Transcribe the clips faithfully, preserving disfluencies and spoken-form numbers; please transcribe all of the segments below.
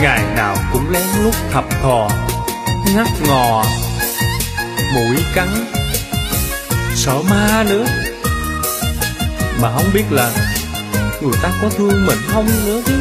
ngày nào cũng lén lút thập thò, ngắt ngò, mũi cắn, sợ ma nữa. Mà không biết là người ta có thương mình không nữa chứ.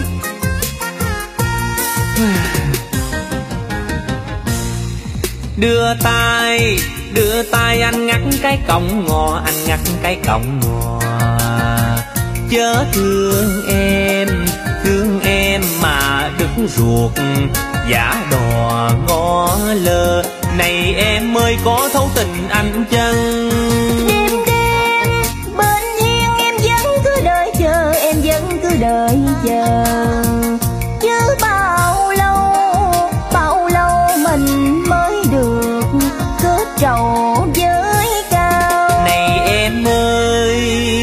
Đưa tay, đưa tay anh ngắt cái cọng ngò, anh ngắt cái cọng ngò. Chớ thương em, thương em mà đứt ruột, giả đò ngó lơ. Này em ơi có thấu tình anh chăng? Đêm đêm bên hiên em vẫn cứ đợi chờ, em vẫn cứ đợi chờ. Chứ bao lâu, bao lâu mình mới được kết trầu với cao. Này em ơi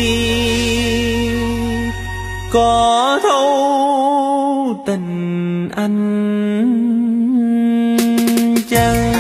có thấu tình anh chăng?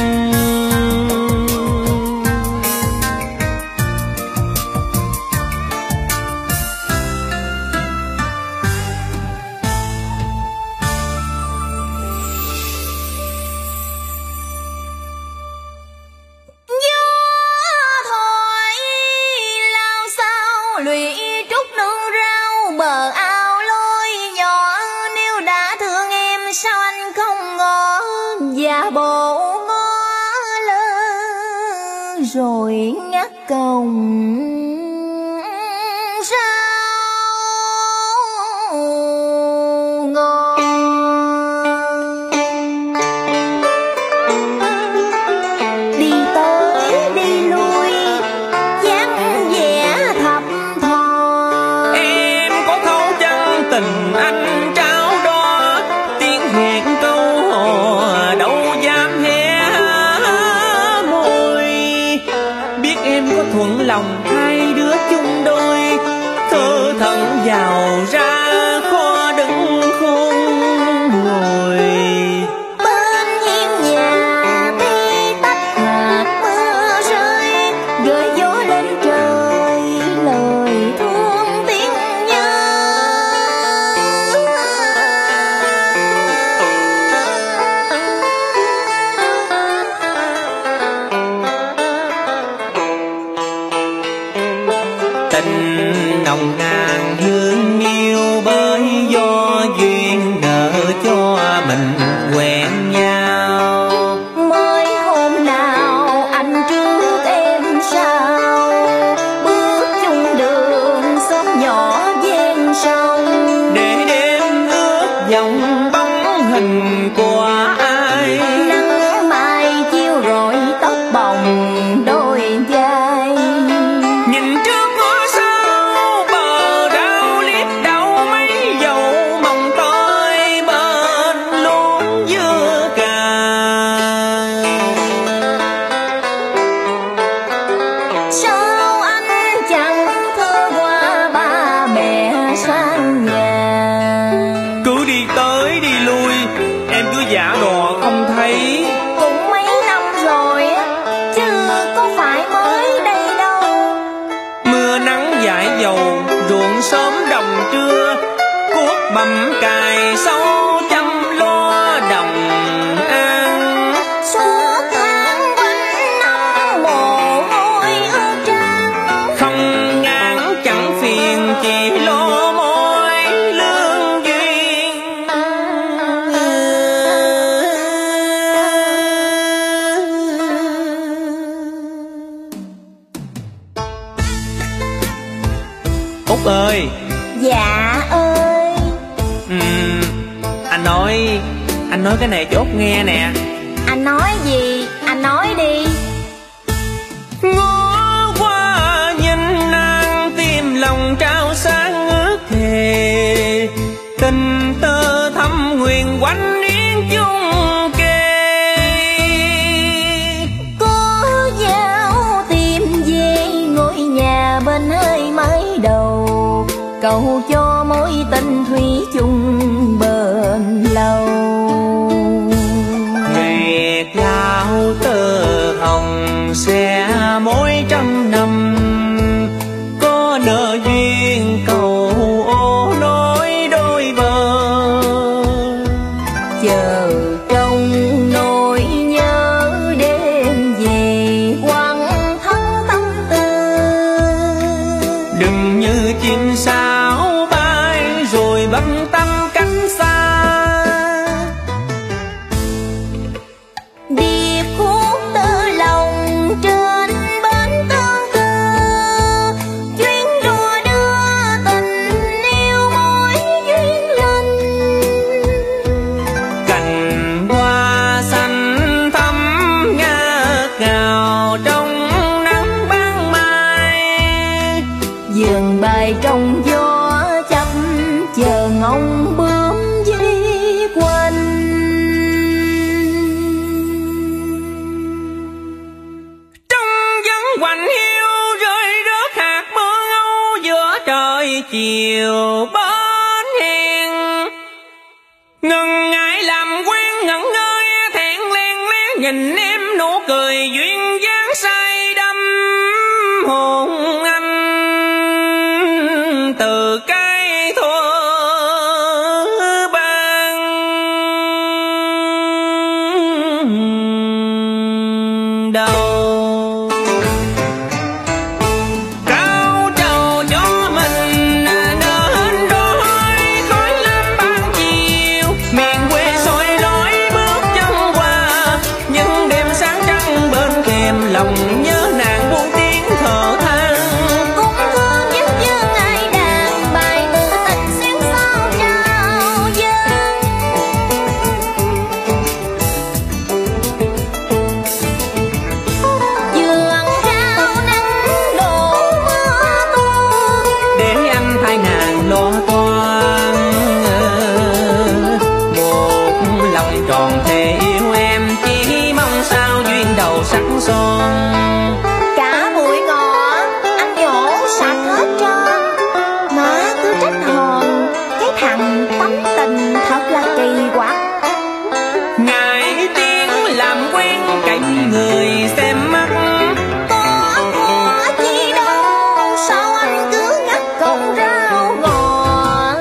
Lụy trút nương rau bờ ao lối nhỏ. Nếu đã thương em sao anh không ngỏ, giả bộ ngó lơ rồi ngắt còng tình anh trao đó. Tiếng hẹn câu hò đâu dám hé môi. Biết em có thuận lòng hai đứa chung đôi, thơ thẩn giàu ra kho đứng khôn ngồi. Bên hiên nhà tí tách hạt mưa rơi, gợi gió đến trời lời thương tiếng nhớ. Tình nồng nàn hương yêu bởi do duyên nợ cho mình quen nhau. Mới hôm nào anh trước em sao, bước chung đường xóm nhỏ ven sông. Để đêm ước vòng bóng hình của ai, Nắng mai chiếu rọi tóc bồng đôi vai. nhìn trước ngõ sau bờ đau liếc đau mấy dầu mong tới bên luôn dưa cà. Sao anh chẳng thơ qua ba mẹ sang nhà. Cứ đi tới đi lui em cứ giả đò không thấy. Cũng mấy năm rồi á, chứ có phải mới đây đâu. Mưa nắng dãi dầu ruộng sớm đồng trưa, cuốc bầm cài sâu chăm lo đồng an. Suốt tháng quanh năm mồ hôi ướt trắng, Không ngán chẳng phiền chỉ lo mối lương duyên. Út ơi. dạ ơi. Ừm, anh nói anh nói cái này cho Út nghe nè. Anh nói gì, anh nói đi. Ngó qua nhìn nàng tim lòng trao sáng ước thề, tình tơ thắm nguyện quanh niên chung kề. Có dao tìm về ngôi nhà bên hơi mái đầu, cầu cho mối tình thủy chung bền lâu. Nguyệt lao tơ hồng sẽ mỗi trăm năm, có nợ duyên cầu ô nối đôi bờ. màu trong nắng ban mai. Vườn bài trong gió chấp chờ ngóng bướm di quanh. Trong vắng hoành hiu rơi rớt hạt mưa âu giữa trời chiều bến hiền. Ngần ngại làm quen ngẩn ngơi thẹn len lén nhìn em nụ cười duyên dáng say đắm hồn anh từ cái thuở ban đầu. Cao trầu cho mình đến đôi khói lam ban chiều, miền quê soi lối bước chân qua những đêm sáng trăng bên thềm lòng nhớ nàng buông tiếng thở than. Cũng thương những chương ai đàn bài từ tình xuyên sao trao dâng. Vườn rau nắng đổ mưa tuôn, Để anh thay nàng lo toan một lòng tròn thề yêu em, chỉ mong sao duyên đầu sắc son. cả bụi ngọ anh nhổ sạch hết trơn. Má cứ trách hờn cái thằng tấm tình thật là kỳ quặc. Ngại tiếng làm quen cạnh người xem mắt, Có có chi đâu sao anh cứ ngắt cọng rau ngò.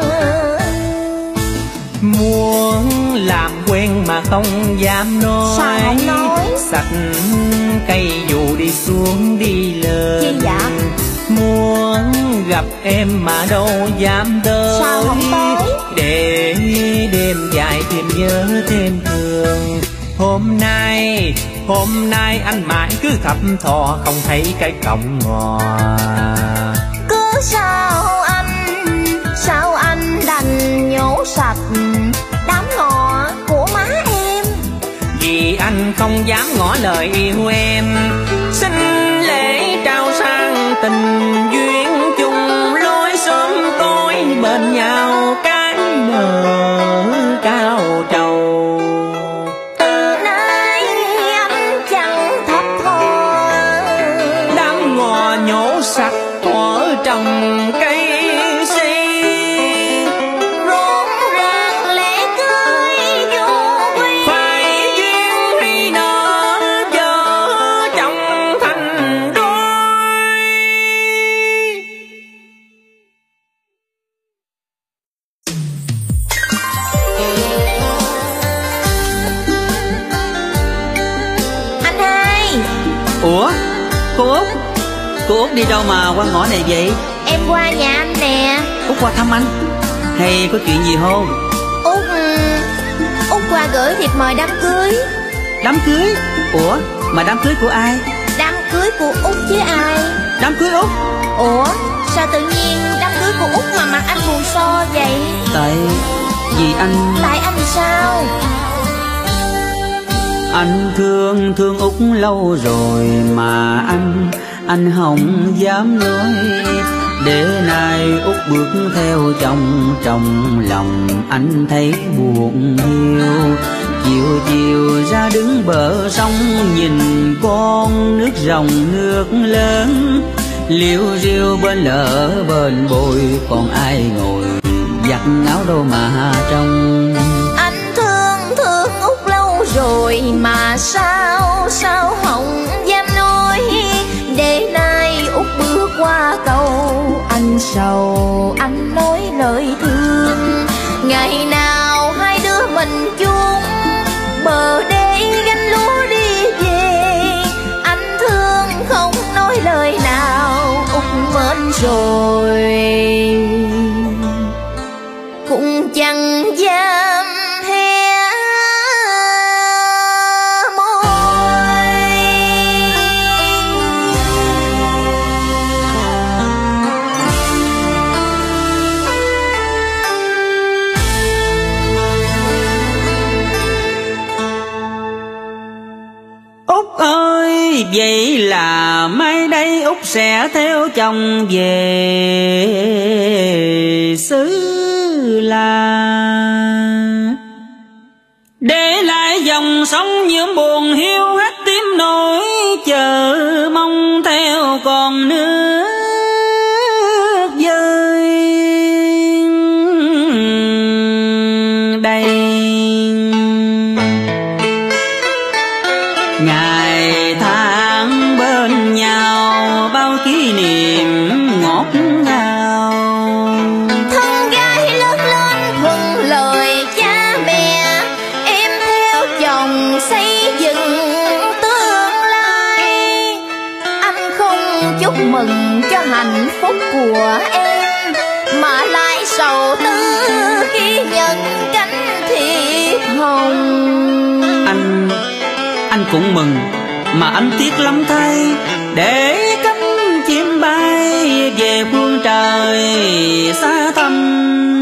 muốn làm quen mà không dám nói. Sao không nói? Sạch cây dù đi xuống đi lên. Chi dạ? Muốn gặp em mà đâu dám tới. Sao không tới? Để đêm dài thêm nhớ thêm thương. Hôm nay, hôm nay anh mãi cứ thập thò không thấy cái cọng ngò. Cứ sao anh, sao anh đành nhổ sạch đám ngọ của má em. Vì anh không dám ngỏ lời yêu em, xin lễ trao sang tình duyên chung lối sớm tối bên nhau cái bờ cao trầu. Từ nay anh chẳng thấp thò Đám ngò nhổ sạch ở trong cây si, rộn ràng lễ cưới vô quy. phải duyên hay nợ vợ chồng thành đôi. Anh hai, Ủa cô Út, cô Út đi đâu mà qua ngõ này vậy? em qua nhà anh nè. Út qua thăm anh hay có chuyện gì không? Út Út qua gửi thiệp mời đám cưới. Đám cưới? Ủa mà đám cưới của ai? Đám cưới của Út chứ ai. Đám cưới Út? Ủa sao tự nhiên đám cưới của Út mà mặt anh buồn so vậy? Tại vì anh Tại anh sao? Anh thương thương Út lâu rồi mà anh Anh không dám nói. Để nay Út bước theo chồng, trong lòng anh thấy buồn hiu. Chiều chiều ra đứng bờ sông, nhìn con nước ròng nước lớn. Liêu riêu bên lỡ bên bồi, còn ai ngồi giặt áo đâu mà trông. Anh thương thương Út lâu rồi mà sao sao không dám nói. Để nay Út bước qua cầu, anh sầu anh nói lời thương. Ngày nào hai đứa mình chung bờ đê gánh lúa đi về. Anh thương không nói lời nào, Út mến rồi cũng chẳng dám hé môi. Út ơi vậy nghĩ là mai đây Út sẽ theo chồng về xứ là, để lại dòng sông nhuộm buồn hiu hắt tím nỗi chờ mong theo con nước dơi đây. Ngày tháng bên nhau bao kỷ niệm ngọt ngào, thân gái lớn lên thuận lời cha mẹ, em theo chồng xây dựng tương lai. Anh không chúc mừng cho hạnh phúc của em, mà lại sầu tư khi nhận cánh thiệp hồng. Anh anh cũng mừng, mà anh tiếc lắm thay, để cánh chim bay về phương trời xa thăm.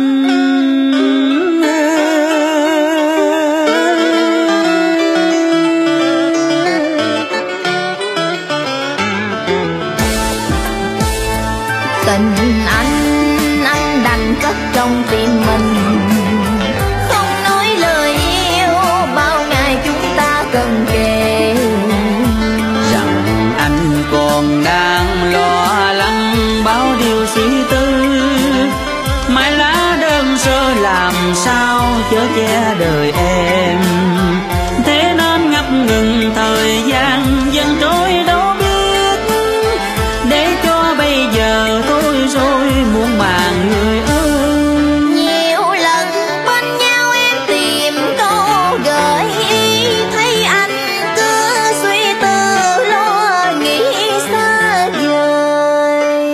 Tình anh, anh đành cất trong tim mình, không nói lời yêu bao ngày chúng ta cần kề. Rằng anh còn đang lo lắng bao điều suy tư, mai lá đơn sơ làm sao chở che đời em. Thế nên ngập ngừng thời gian dần trôi đâu biết, để cho bây giờ tôi rồi muôn màng người ơi. Nhiều lần bên nhau em tìm câu gợi ý, thấy anh cứ suy tư lo nghĩ xa vời.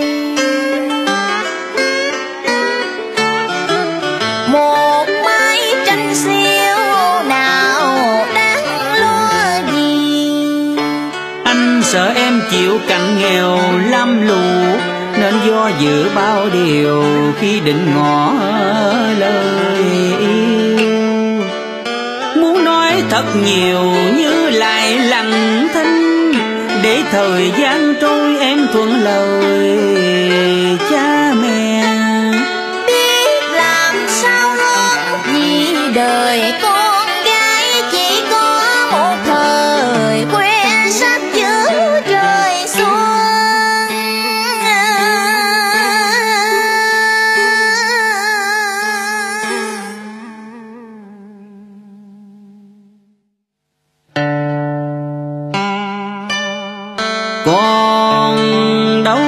Một mái tranh xiêu nào đáng lo gì, Anh sợ em chịu cặn nghèo lam lũ, nên do dự bao điều khi định ngỏ lời yêu. Muốn nói thật nhiều như lại lặng thinh, để thời gian trôi em thuận lời cha mẹ. biết làm sao hơn vì đời con gái chỉ có một thời quen sách chữ trời xuân. Còn đâu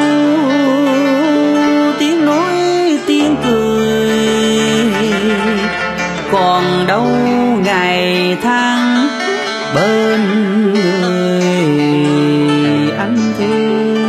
tiếng nói tiếng cười, còn đâu ngày tháng bên người anh thương.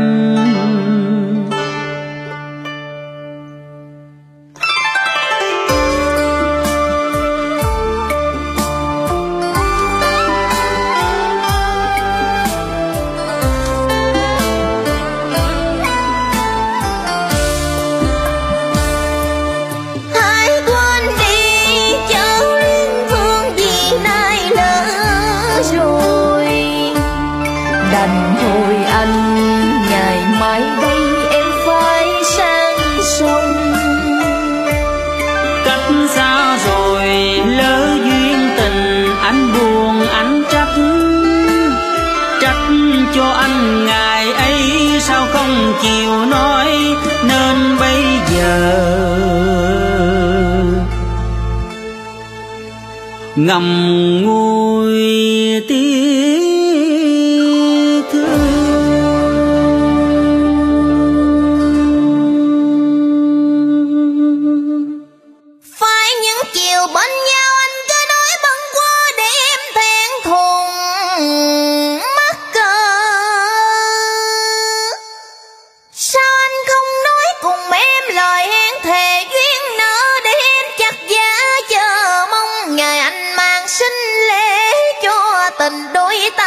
Hãy quên đi chớ luyến thương vì nay lỡ rồi. Đành thôi anh, ngày mai đây em phải sang xuân. Cách xa rồi lỡ duyên tình, anh buồn anh trách, trách cho anh ngày ấy sao không chịu nói, nên bây giờ ngầm ngùi tiếc thương. Phải những chiều bên nhau anh cứ nói bâng quơ để em thẹn thùng mắc cỡ. Sao anh không nói cùng em lời hẹn thề duyên nợ, để em chặt giá chờ mong ngày anh mang sinh lễ cho tình đôi ta.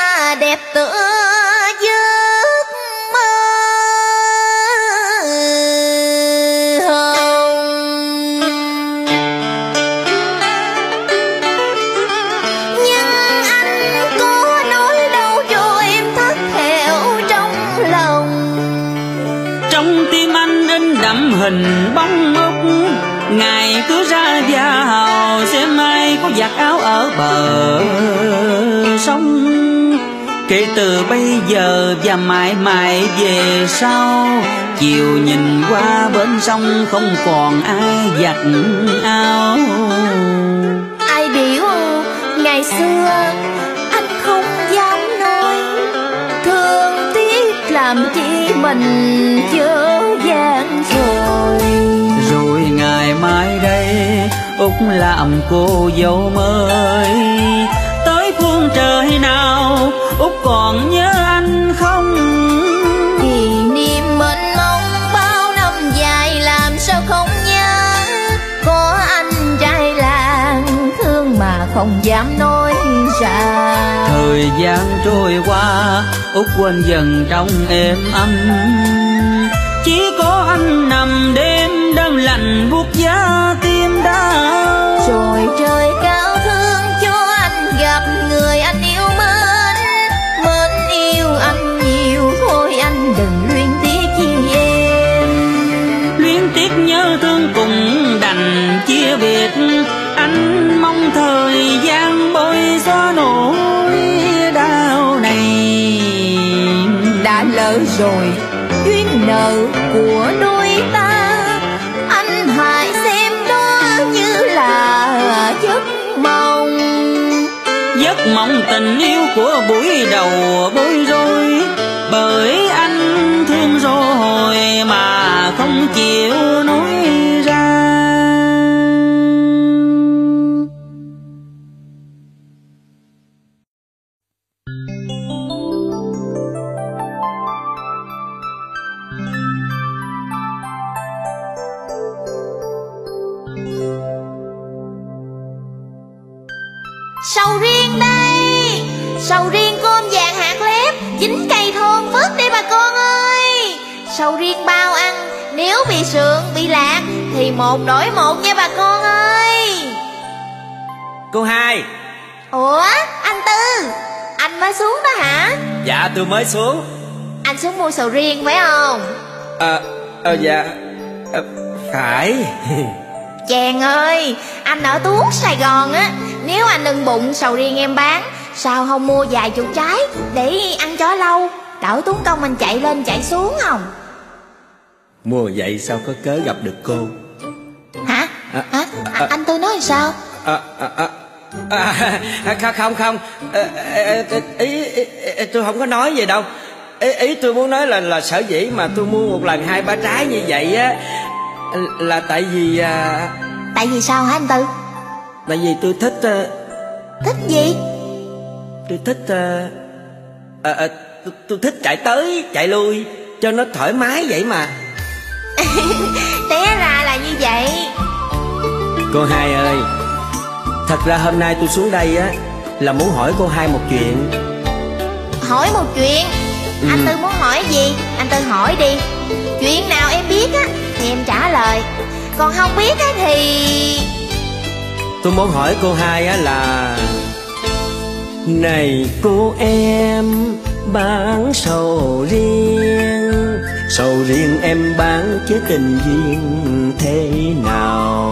đắm hình bóng Úc, ngày cứ ra vào xem ai có giặt áo ở bờ sông. Kể từ bây giờ và mãi mãi về sau, chiều nhìn qua bên sông không còn ai giặt áo. Ai biểu ngày xưa anh không dám nói, thương tiếc làm chi mình chớ gian rồi. Rồi ngày mai đây Úc làm cô dâu mới, tới phương trời nào Úc còn nhớ anh không? Kỷ niệm mênh mông bao năm dài làm sao không nhớ, có anh trai làng thương mà không dám nói ra. Thời gian trôi qua Úc quên dần trong êm ấm, chỉ có anh nằm đêm đơn lạnh buốt giá tim đau. Rồi trời cao thương cho anh gặp người anh yêu mến, mến yêu anh nhiều thôi anh đừng luyến tiếc chi em. Luyến tiếc nhớ thương cùng đành chia biệt, anh mong thời gian bôi xóa nỗi đau này. Đã lỡ rồi duyên nợ của đôi ta, anh hãy xem đó như là giấc mộng. Giấc mộng tình yêu của buổi đầu bối rối, bởi anh thương rồi mà không chịu nói ra. Sầu riêng đây, sầu riêng cơm vàng hạt lép, chín cây thơm phức đây bà con ơi. Sầu riêng bao ăn, nếu bị sượng, bị lạc thì một đổi một nha bà con ơi. Cô Hai. Ủa, anh Tư, anh mới xuống đó hả? Dạ tôi mới xuống. Anh xuống mua sầu riêng phải không? Ờ, à, à, dạ, à, phải. Chàng ơi, anh ở Tuốt Sài Gòn á, nếu anh ưng bụng sầu riêng em bán, sao không mua vài chục trái để ăn cho lâu, đỡ tốn công mình chạy lên chạy xuống không? Mua vậy sao có cớ gặp được cô? Hả? À, Hả? À, à, anh Tư nói sao? À, à, à, à, không không không, à, à, ý, ý, ý tôi không có nói gì đâu. Ý, ý tôi muốn nói là là sở dĩ mà tôi mua một lần hai ba trái như vậy á, là tại vì à... Tại vì sao hả anh Tư? Tại vì tôi thích uh... Thích gì? Tôi thích uh... à, à, tôi, tôi thích chạy tới chạy lui cho nó thoải mái vậy mà. Té ra là như vậy. Cô Hai ơi, thật ra hôm nay tôi xuống đây á là muốn hỏi cô Hai một chuyện. Hỏi một chuyện? Ừ. Anh Tư muốn hỏi gì? Anh Tư hỏi đi. Chuyện nào em biết á thì em trả lời, còn không biết á thì... Tôi muốn hỏi cô Hai á là: này cô em bán sầu riêng, sầu riêng em bán chứ tình duyên thế nào?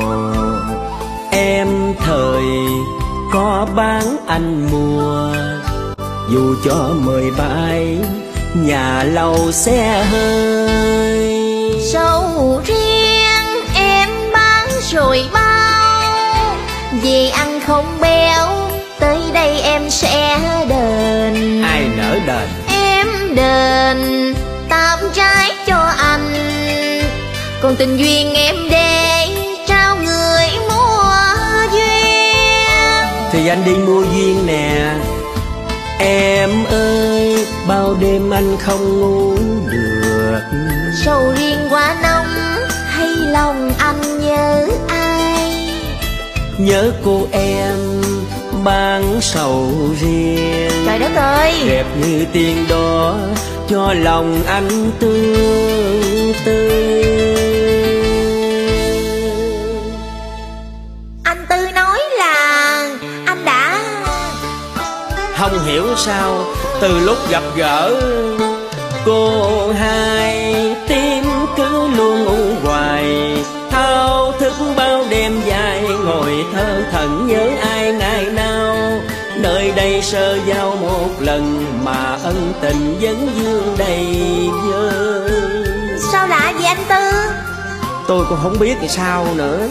Em thời có bán anh mua, dù cho mười bãi nhà lầu xe hơi. Sầu riêng em bán rồi bao, vì ăn không béo tới đây em sẽ đền. Ai nỡ đền? Em đền tám trái cho anh, còn tình duyên em để trao người mua duyên. Thì anh đi mua duyên nè. Em ơi, bao đêm anh không ngủ được, sầu riêng quá nóng hay lòng anh nhớ ai? Nhớ cô em bán sầu riêng. Trời đất ơi, đẹp như tiên đó cho lòng anh tương tư. anh Tư nói là anh đã... Không hiểu sao từ lúc gặp gỡ cô Hai tim cứ luôn u bao đêm dài, ngồi thơ thẩn nhớ ai ngày nào. Nơi đây sơ giao một lần mà ân tình vẫn vương đầy vơi. Sao lạ vậy anh Tư? Tôi cũng không biết thì sao nữa.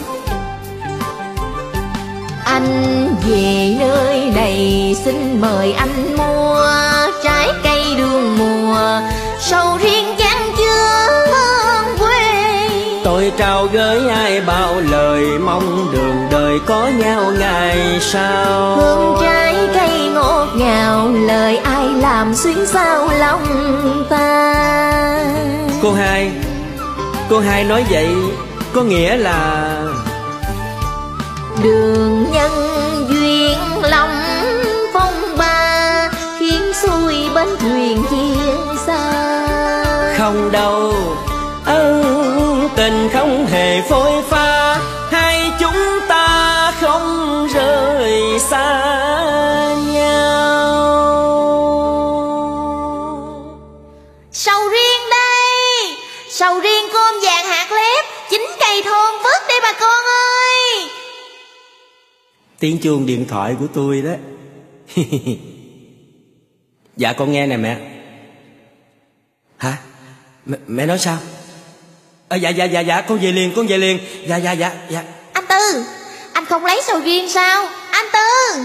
Anh về nơi này xin mời anh mua trái cây đường mùa, sầu riêng chan chứa hương quê. Tôi trao gửi ai bao lời, mong đường đời có nhau ngày sau. Hương trái cây ngọt ngào, lời ai làm xuyên sao lòng ta. Cô hai, cô hai nói vậy có nghĩa là đường nhân duyên lòng phong ba, khiến xuôi bên thuyền chia xa. không đâu, ân tình không hề phôi pha, hai chúng ta không rời xa nhau. Sầu riêng đây, sầu riêng cơm vàng hạt lép, chín cây thơm vớt đây bà con ơi. Tiếng chuông điện thoại của tôi đó. Dạ con nghe nè mẹ. Hả? M mẹ nói sao? À, dạ dạ dạ dạ con về liền, con về liền. Dạ dạ dạ dạ. Anh Tư, anh không lấy sầu riêng sao? Anh Tư.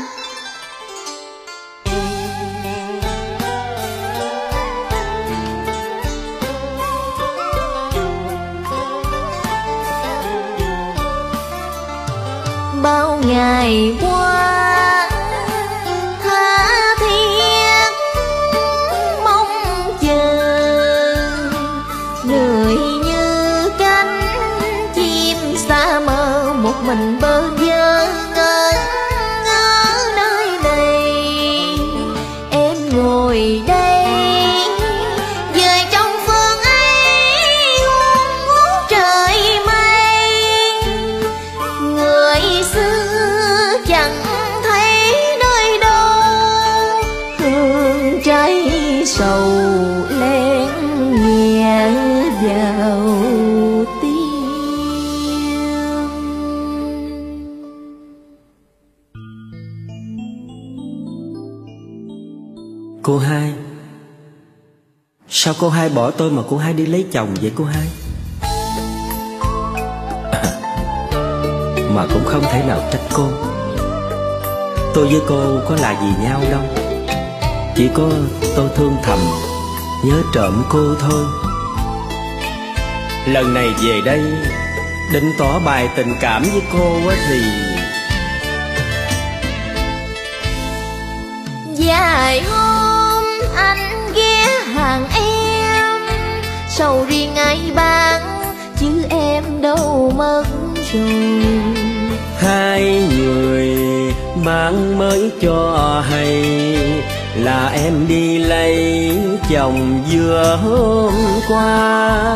Bao ngày qua tha thiết mong chờ, người như cánh chim xa mơ một mình bơ vơ ngỡ ngỡ nơi này. Em ngồi đây về trong phương ấy ngút ngút trời mây, người xưa chẳng thấy nơi đâu, hương trái sầu len nhẹ vào tim. Cô hai, sao cô hai bỏ tôi mà cô hai đi lấy chồng vậy cô hai? Mà cũng không thể nào trách cô. Tôi với cô có là gì nhau đâu, chỉ có tôi thương thầm nhớ trộm cô thôi. Lần này về đây định tỏ bài tình cảm với cô á thì vài hôm anh ghé hàng em, sầu riêng ai bán chứ em đâu mất rồi. hai người mang mới cho hay là em đi lấy chồng vừa hôm qua.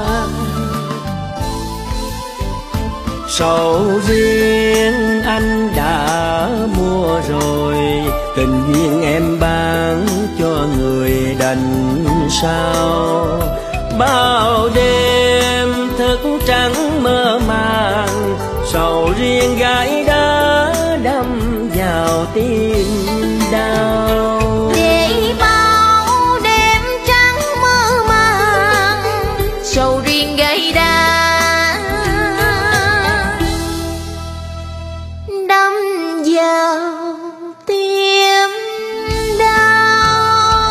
Sầu riêng anh đã mua rồi, tình duyên em bán cho người đành sao. Bao đêm thức trắng mơ màng, sầu riêng gái đã đâm vào tim đau. Để bao đêm trắng mơ màng, sầu riêng gái đã đâm vào tim đau.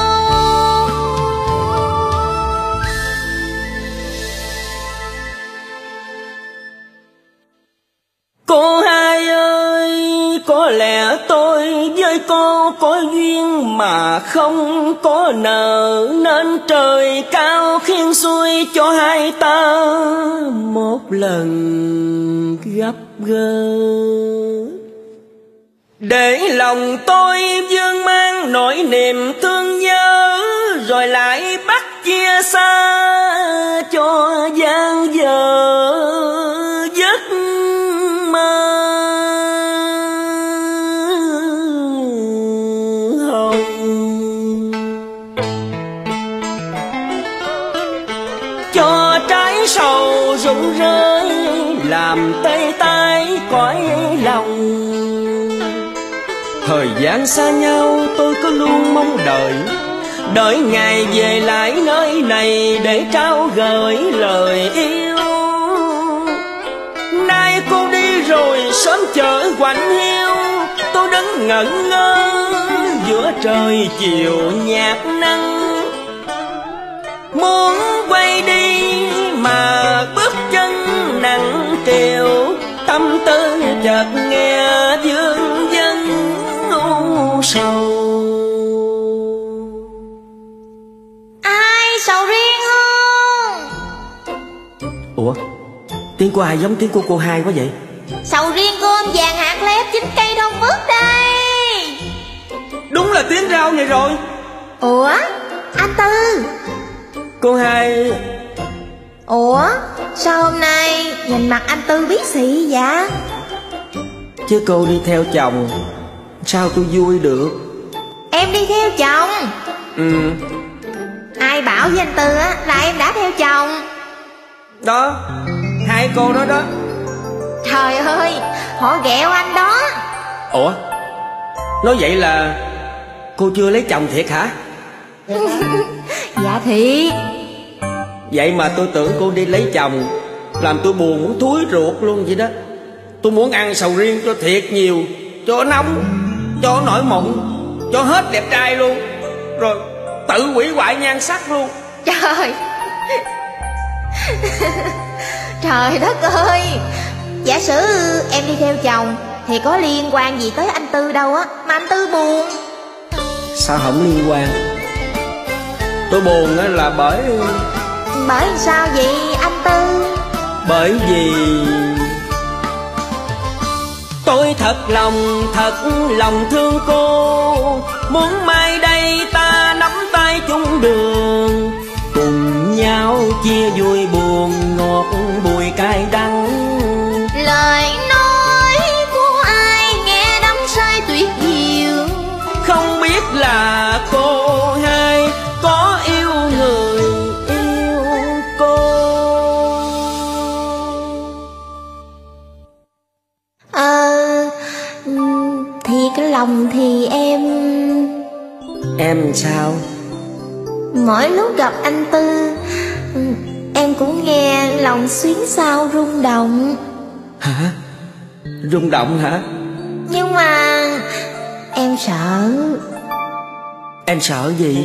Cô hai ơi, có lẽ tôi với cô có duyên mà không có nợ, nên trời cao khiến xuôi cho hai ta một lần gặp gỡ. Để lòng tôi vương mang nỗi niềm thương nhớ, rồi lại bắt chia xa cho gian dở giấc mơ hồng. Cho trái sầu rụng rơi làm tê tái cõi lòng. Thời gian xa nhau tôi cứ luôn mong đợi, đợi ngày về lại nơi này để trao gửi lời yêu. Nay cô đi rồi sớm chở quạnh hiu, tôi đứng ngẩn ngơ giữa trời chiều nhạt nắng. Muốn quay đi mà bước chân nặng trĩu, tâm tư chợt nghe vương vấn u sầu. Ai sầu riêng không? Ủa, tiếng của ai giống tiếng của cô hai quá vậy? Sầu riêng của ông vàng hạt lép chín cây đông mướt đây. Đúng là tiếng rau này rồi. Ủa, anh Tư. Cô hai. Ủa, sao hôm nay nhìn mặt anh Tư bí xị vậy? Chứ cô đi theo chồng, sao tôi vui được? Em đi theo chồng? Ừ. Ai bảo với anh Tư á là em đã theo chồng? Đó, hai cô đó đó. Trời ơi, họ ghẹo anh đó. Ủa, nói vậy là cô chưa lấy chồng thiệt hả? Dạ thiệt. Vậy mà tôi tưởng cô đi lấy chồng, làm tôi buồn muốn thúi ruột luôn vậy đó. Tôi muốn ăn sầu riêng cho thiệt nhiều, cho nóng, cho nổi mụn, cho hết đẹp trai luôn, rồi tự hủy hoại nhan sắc luôn. Trời. Trời đất ơi, giả sử em đi theo chồng thì có liên quan gì tới anh Tư đâu á, mà anh Tư buồn. Sao không liên quan? Tôi buồn á là bởi... Bởi sao vậy anh Tư? Bởi vì tôi thật lòng, thật lòng thương cô, muốn mai đây ta nắm tay chung đường, cùng nhau chia vui buồn ngọt bùi cay đắng. Lời nói của ai nghe đắm say tuyệt diệu, không biết là cô hai có yêu người yêu cô. Ờ, thiệt lòng thì em... Em sao? Mỗi lúc gặp anh Tư, em cũng nghe lòng xuyến xao rung động. Hả? Rung động hả? Nhưng mà em sợ. Em sợ gì?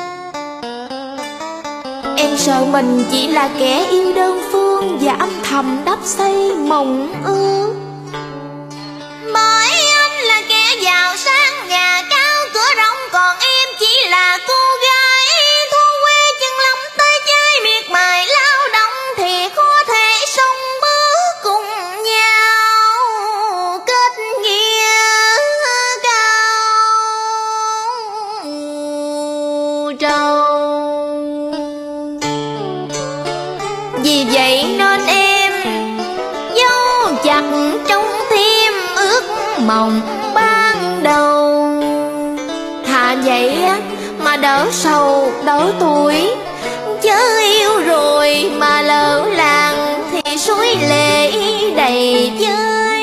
Em sợ mình chỉ là kẻ yêu đơn phương và âm thầm đắp xây mộng ước. Bởi anh là kẻ giàu sang nhà cao cửa rộng, còn em chỉ là cô gái thôn quê chân lắm tới chơi miệt mài lao động, thì có thể sống bước cùng nhau kết nghĩa cao trầu. Vì vậy nên em dấu chặt trong tim ước mộng ban đầu. Thà vậy mà đỡ sầu đỡ tuổi, chớ yêu rồi mà lỡ làng thì suối lệ đầy vơi.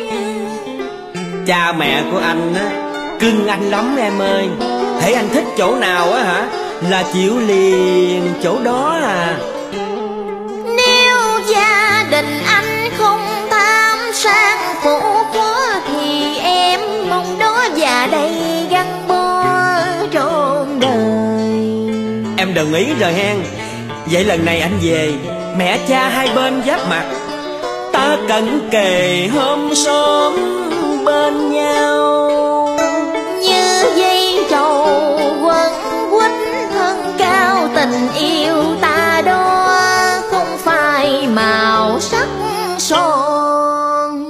Cha mẹ của anh á cưng anh lắm em ơi. Thấy anh thích chỗ nào á hả là chịu liền chỗ đó à. Nếu gia đình anh không tham sang phú quý thì em mong đó và đây gắn bó trọn đời. Em đồng ý rồi hen. Vậy lần này anh về, mẹ cha hai bên giáp mặt, ta cận kề hôm sớm bên nhau. Như dây trầu quấn quýt thân cao, tình yêu ta đó không phải màu sắc son.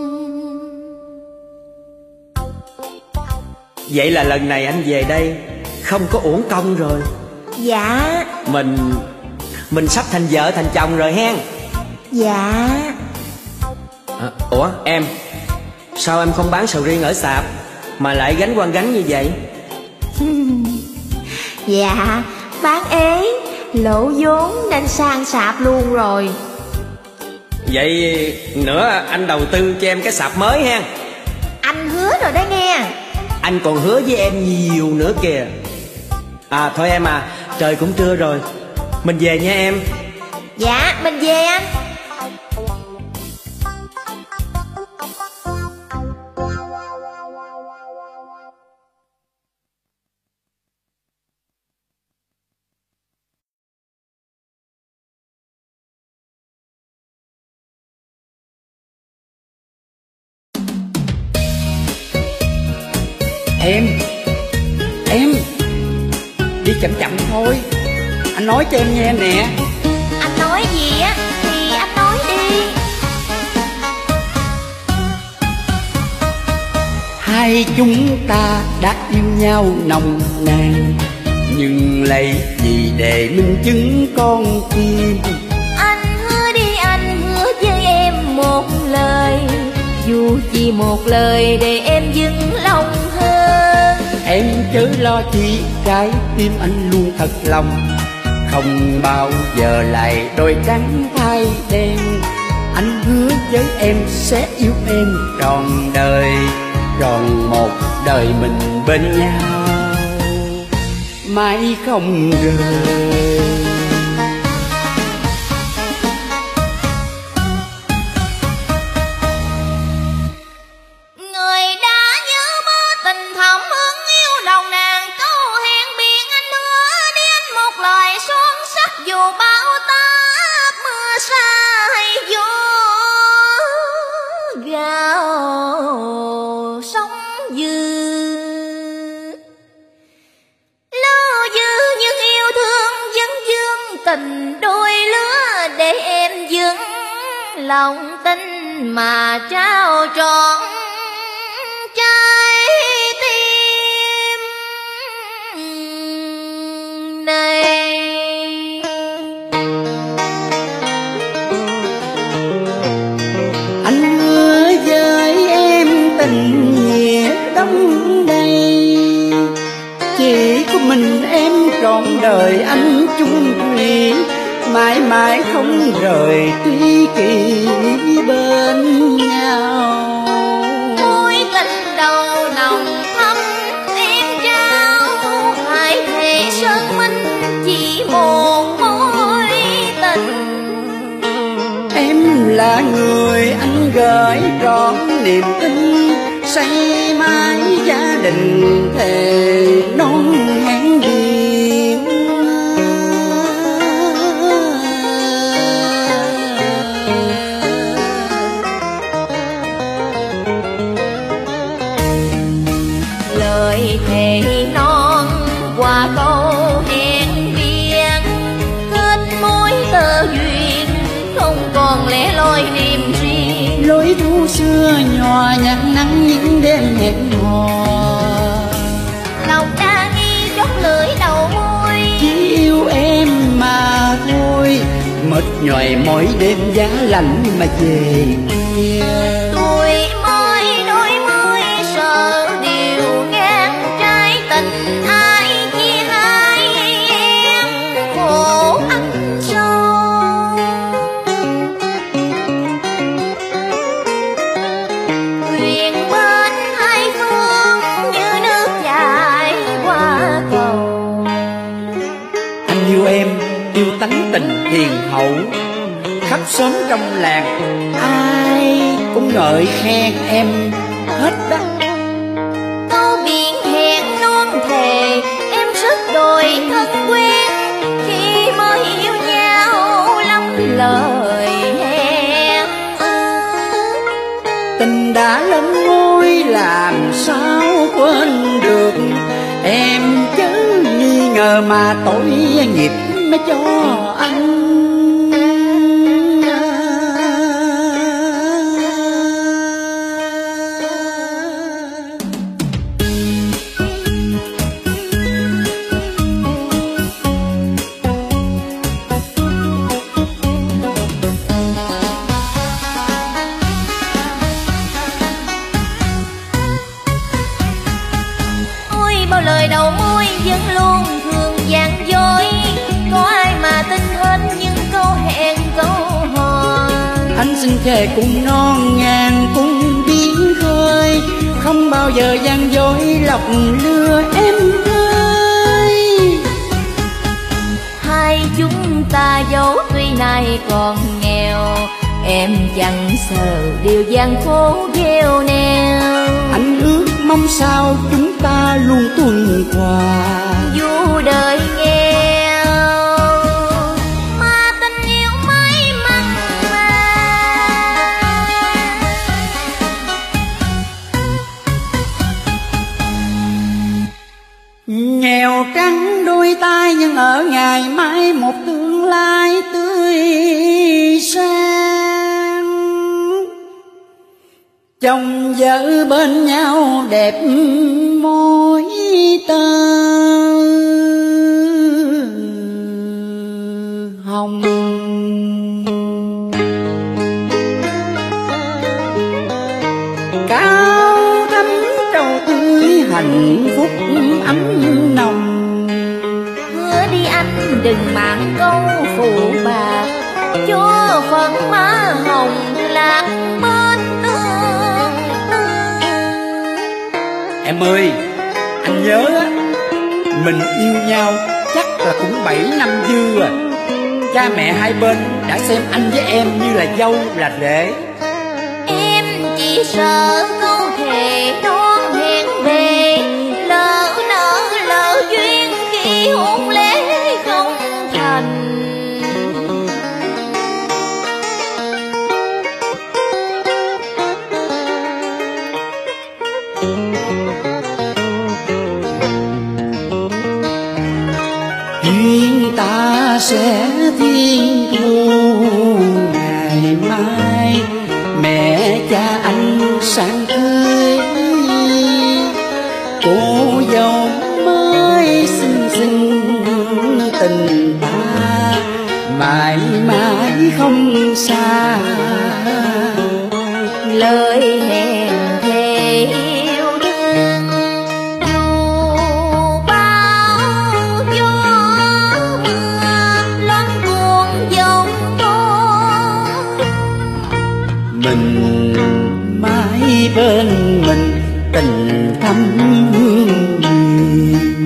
Vậy là lần này anh về đây không có uổng công rồi. Dạ. Mình Mình sắp thành vợ thành chồng rồi hen. Dạ. à, Ủa em, sao em không bán sầu riêng ở sạp mà lại gánh quăng gánh như vậy? Dạ, bán ế, lỗ vốn nên sang sạp luôn rồi. Vậy nữa anh đầu tư cho em cái sạp mới ha. Anh hứa rồi đó nghe. Anh còn hứa với em nhiều nữa kìa. À thôi em à, trời cũng trưa rồi, mình về nha em. Dạ mình về anh. Em, em đi chậm chậm thôi, anh nói cho em nghe nè. Anh nói gì á thì anh nói đi. Hai chúng ta đã yêu nhau nồng nàn, nhưng lấy gì để minh chứng con tim. Anh hứa đi, anh hứa với em một lời, dù chỉ một lời để em vững lòng hơn. Em chớ lo chi, trái tim anh luôn thật lòng, không bao giờ lại đôi trắng thay đen. Anh hứa với em sẽ yêu em trọn đời, tròn một đời mình bên nhau mãi không rời. Tình đôi lứa để em vững lòng tin mà trao trọn trái tim này. Anh hứa với em tình nghĩa đong đầy, chỉ có mình em trọn đời anh chung thủy, mãi mãi không rời tuy kỳ bên nhau. Mối tình đầu nồng thắm em trao, hai thề sơn minh chỉ một mối tình. Em là người anh gửi trọn niềm tin, say mãi gia đình thề non hẹn duyên. Lời thề non qua câu hẹn biển, kết mối tơ duyên không còn lẻ loi niềm riêng. Lối thu xưa nhòa nhạt nắng những đêm hẹn hò, Lòng đa nghi chót lưỡi đầu môi, chỉ yêu em mà thôi. Mệt nhoài mỗi đêm giá lạnh mà về khuya. tuổi mới đôi mươi sợ điều gan trái tình ai chia hai em khổ ăn sâu. Thuyền bên hai phương như nước chảy qua cầu. Anh yêu em, yêu tánh tình hiền hậu, khắp xóm trong làng ai cũng ngợi khen em hết đó. Câu biển hẹn non thề em rất đôi thân quen, khi mới yêu nhau lắm lời hẹn ước. Tình đã lên ngôi làm sao quên được, em chớ nghi ngờ mà tội nghiệp mới cho anh. Ôi bao lời đầu môi vẫn luôn thường gian dối, có ai mà tin hết những xin thề cùng non ngàn cùng biển khơi, không bao giờ gian dối lòng lừa em ơi. Hai chúng ta dấu tuy nay còn nghèo, em chẳng sợ điều gian khổ gieo neo. Anh ước mong sao chúng ta luôn tuần hòa dù đời nghèo, mà tình yêu mãi mặn mà. Nghèo trắng đôi tay nhưng ở ngày mai một tương lai tươi sáng. Chồng vợ bên nhau đẹp môi tơ hồng. Cao thắm trầu tươi hạnh phúc ấm nồng. Hứa đi anh đừng mang câu phụ bạc, chúa phận má hồng lạc bên tương tư. Em ơi, anh nhớ á, mình yêu nhau chắc là cũng bảy năm dư à. Cha mẹ hai bên đã xem anh với em như là dâu là rể. Em chỉ sợ câu thề non hẹn về, lỡ nỡ lỡ duyên khi hôn lễ không thành. Duyên ta sẽ thiên thu ngày mai, mẹ cha anh sang cưới, cô dâu mới xinh xinh tình ta mãi mãi không xa. Lời hẹn thề yêu đương dù bao gió mưa lớn cuồng dòng tố. Mình mãi bên mình tình thắm hương nguyện,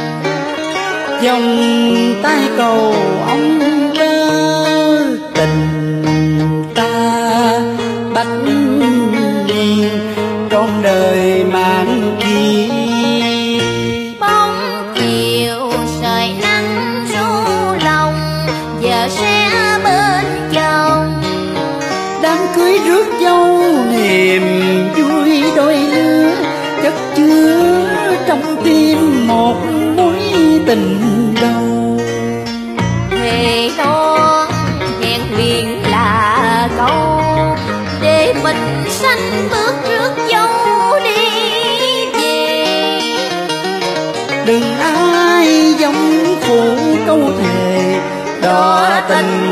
vòng tay cầu ông tơ tình ta bách niên trong đời mang kia. Bóng chiều sợi nắng ru lòng, giờ sẽ bên chồng. Đám cưới rước dâu niềm vui đôi lứa, chất chứa trong tim một mối tình đầu. Thề non hẹn liền là câu, để mình sanh bước rước dâu đi về. Đừng ai giống phụ câu thề, đò tình